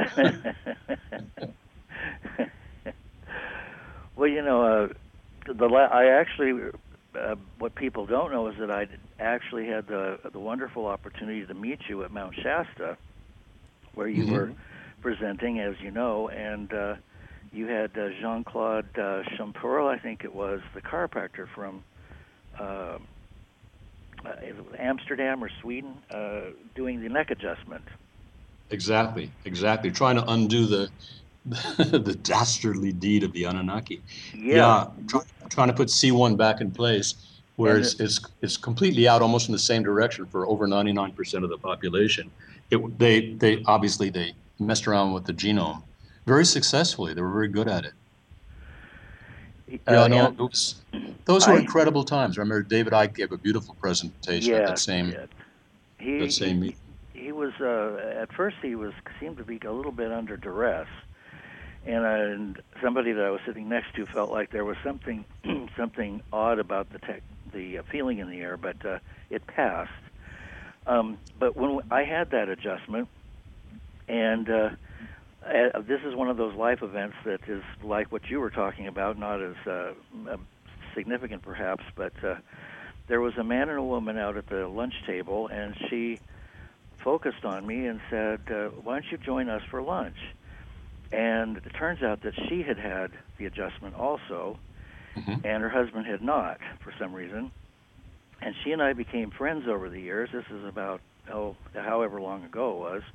Well, you know, uh, the la- I actually, uh, what people don't know is that I actually had the the wonderful opportunity to meet you at Mount Shasta, where you mm-hmm. were presenting, as you know, and uh, you had uh, Jean-Claude uh, Champour, I think it was, the chiropractor from uh, uh, Amsterdam or Sweden, uh, doing the neck adjustment. Exactly, exactly. Trying to undo the the dastardly deed of the Anunnaki. Yeah, yeah try, trying to put C one back in place, where it's, it's it's completely out, almost in the same direction for over ninety-nine percent of the population. It, they they obviously they messed around with the genome very successfully. They were very good at it. Yeah, uh, no, it was, those were I, incredible times. I remember David Icke gave a beautiful presentation yeah, at that same he, that same he, meeting. He was uh, at first he was seemed to be a little bit under duress, and, uh, and somebody that I was sitting next to felt like there was something something odd about the tech, the uh, feeling in the air, but uh, it passed. Um, but when I had that adjustment, and uh, uh, this is one of those life events that is like what you were talking about, not as uh, significant perhaps, but uh, there was a man and a woman out at the lunch table, and she focused on me and said, uh, why don't you join us for lunch? And it turns out that she had had the adjustment also, mm-hmm. and her husband had not for some reason. And she and I became friends over the years. This is about, oh, however long ago it was.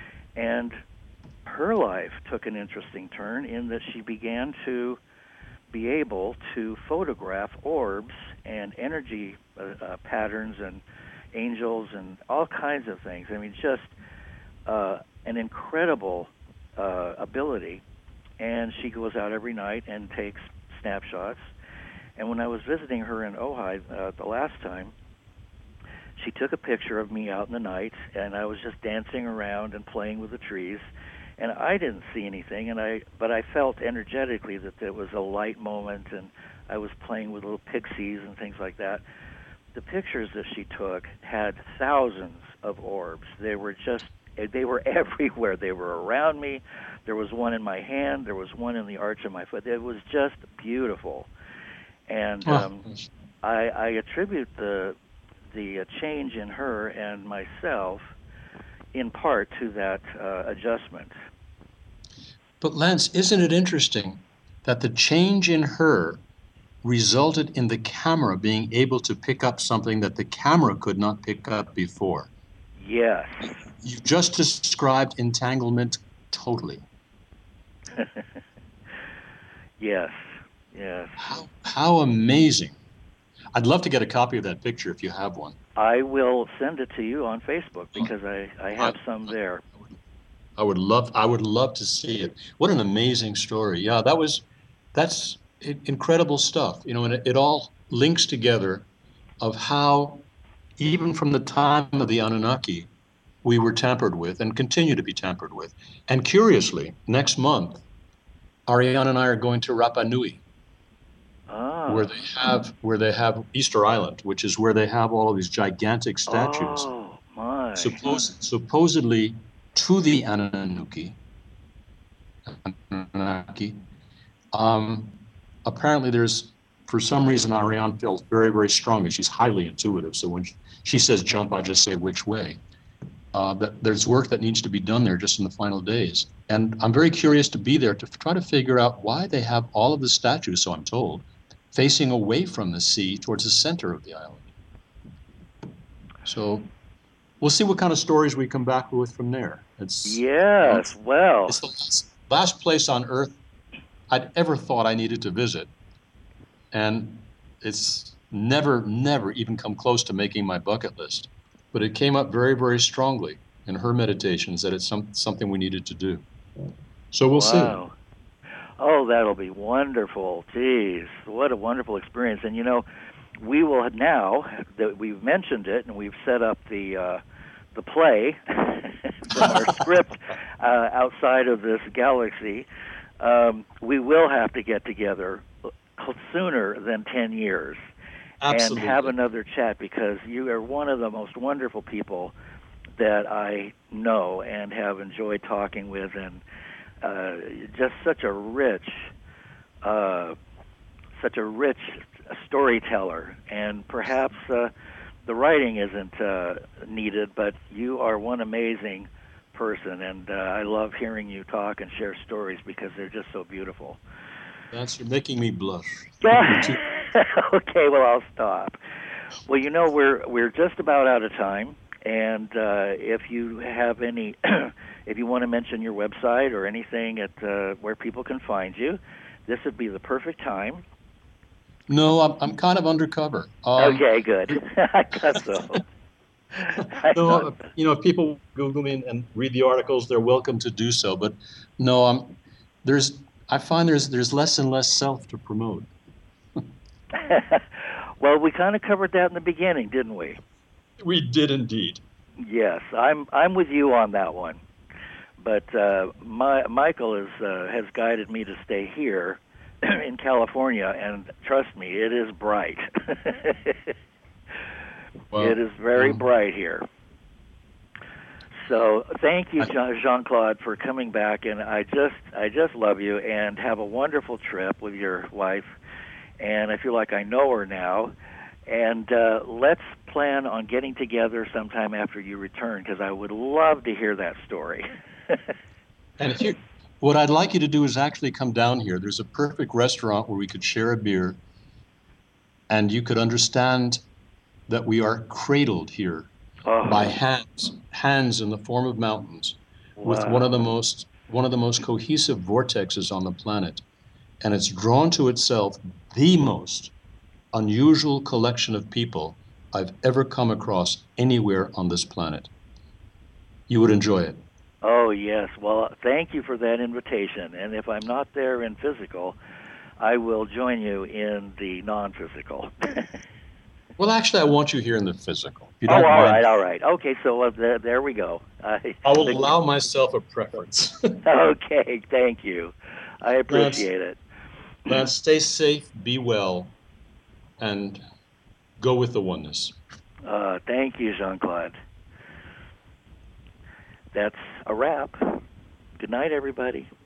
And her life took an interesting turn in that she began to be able to photograph orbs and energy uh, uh, patterns and angels and all kinds of things. I mean, just uh, an incredible uh, ability. And she goes out every night and takes snapshots. And when I was visiting her in Ojai uh, the last time, she took a picture of me out in the night, and I was just dancing around and playing with the trees. And I didn't see anything, and I but I felt energetically that there was a light moment, and I was playing with little pixies and things like that. The pictures that she took had thousands of orbs. They were just, they were everywhere. They were around me. There was one in my hand. There was one in the arch of my foot. It was just beautiful. And um, I, I attribute the the uh, change in her and myself in part to that uh, adjustment. But Lance, isn't it interesting that the change in her resulted in the camera being able to pick up something that the camera could not pick up before? Yes. You just described entanglement totally. Yes, yes. How, how amazing. I'd love to get a copy of that picture if you have one. I will send it to you on Facebook because I, I have some there. I would love I would love to see it. What an amazing story. Yeah, that was that's incredible stuff. You know, and it, it all links together of how even from the time of the Anunnaki we were tampered with and continue to be tampered with. And curiously, next month Ariane and I are going to Rapa Nui. Ah. Where they have where they have Easter Island, which is where they have all of these gigantic statues. Oh my! Suppos- supposedly to the Anunnaki. Anunnaki. Um, apparently, there's for some reason Ariane feels very very strongly. She's highly intuitive, so when she, she says jump, I just say which way. Uh, that there's work that needs to be done there just in the final days, and I'm very curious to be there to f- try to figure out why they have all of the statues. So I'm told, facing away from the sea towards the center of the island. So we'll see what kind of stories we come back with from there. It's yes, it's, well, it's the last, last place on Earth I'd ever thought I needed to visit, and it's never, never even come close to making my bucket list. But it came up very, very strongly in her meditations that it's some, something we needed to do. So we'll wow. see. Oh, that'll be wonderful. Jeez, what a wonderful experience. And, you know, we will now that we've mentioned it and we've set up the uh, the play from our script uh, outside of this galaxy, um, we will have to get together sooner than ten years. Absolutely. And have another chat because you are one of the most wonderful people that I know and have enjoyed talking with, and uh, just such a rich, uh, such a rich storyteller. And perhaps uh, the writing isn't uh, needed, but you are one amazing person, and uh, I love hearing you talk and share stories because they're just so beautiful. Lance, you're making me blush. Okay, well, I'll stop. Well, you know, we're we're just about out of time, and uh, if you have any, if you want to mention your website or anything at uh, where people can find you, this would be the perfect time. No, I'm I'm kind of undercover. Um, okay, good. I thought so. I no, thought... you know, if people Google me and, and read the articles, they're welcome to do so. But no, I'm there's. I find there's there's less and less self to promote. Well, we kind of covered that in the beginning, didn't we? We did indeed. Yes, I'm I'm with you on that one. But uh, my, Michael is, uh, has guided me to stay here in California, and trust me, it is bright. Well, it is very um, bright here. So thank you, Jean-Claude, for coming back, and I just I just love you, and have a wonderful trip with your wife. And I feel like I know her now, and uh, let's plan on getting together sometime after you return, because I would love to hear that story. And if you, what I'd like you to do is actually come down here. There's a perfect restaurant where we could share a beer, and you could understand that we are cradled here. Oh. By hands, hands in the form of mountains, wow. With one of the most one of the most cohesive vortexes on the planet, and it's drawn to itself the most unusual collection of people I've ever come across anywhere on this planet. You would enjoy it. Oh, yes. Well, thank you for that invitation. And if I'm not there in physical, I will join you in the non-physical. Well, actually, I want you here in the physical. If you Oh, don't all mind, right, all right. Okay, so uh, there, there we go. I, I will allow myself a preference. Okay, thank you. I appreciate it. Lance, stay safe, be well, and go with the oneness. Uh, thank you, Jean-Claude. That's a wrap. Good night, everybody.